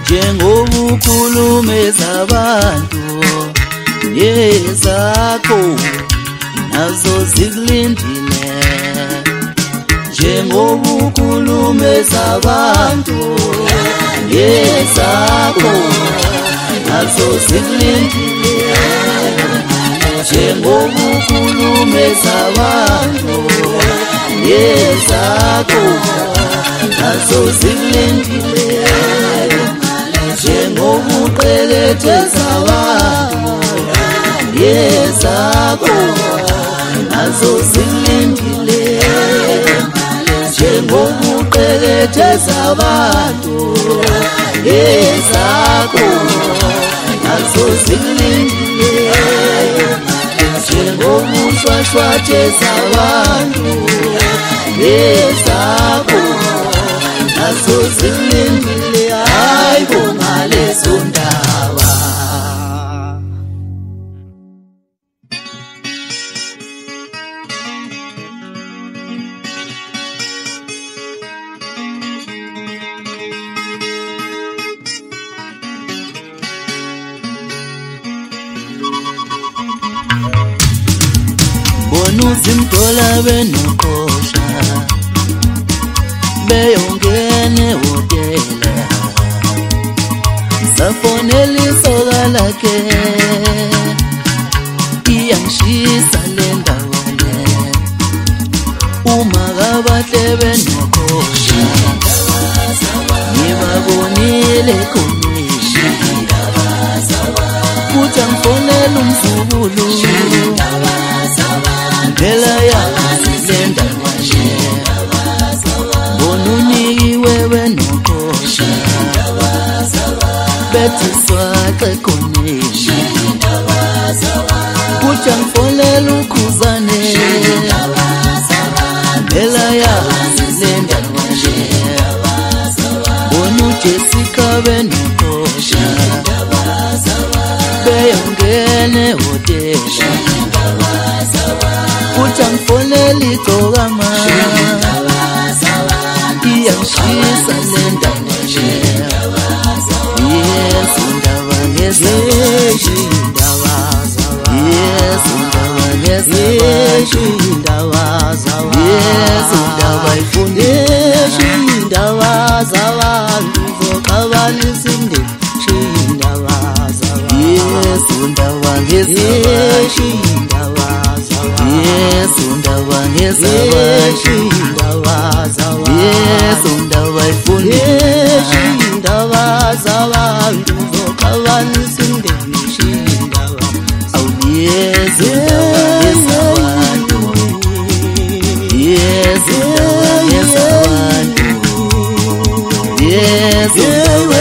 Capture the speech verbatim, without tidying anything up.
njengobukhulume zabantu nezakho nazo zikulindile njengobukhulume zabantu nezakho nazo zikulindile njengobukhulume zabantu nezakho nazo zikulindile njengobuqelethe zabantu nezakho nazo zikulindile njengobuqelethe zabantu nezakho nazo zikulindile njengobushwashwathe zabantu nezakho nazo zikulindile hayibo ngalezo ndaba. Bonuzimdola benokosha beyongene hotela safonela isoka lakhe iyangishisa le ndawo le uma kabahle benokosha ngibabonile khonile kuthi angifonela umzukulu phela yazi le ndawo le bonunikiwe benokosha bethi swaxe khonile kuthi angifonela ukhuzane phela yazi le ndawo le bonuJessica benokosha beyongene hotela kuthi angifonela igcokama iyangishisa le ndawo le yesu ndaba ngezindaba yesu ndaba ngezindaba yesu ndaba ifundisha indaba zabantu zoxabanisa imindeni indaba zabantu yesu ndaba ngezindaba yesu ndaba ngezindaba yesu ndaba ifundisha indaba zabantu zoxabanisa imindeni indaba awu yesu ndaba ngezabantu yesu ndaba ngezabantu yesu ndaba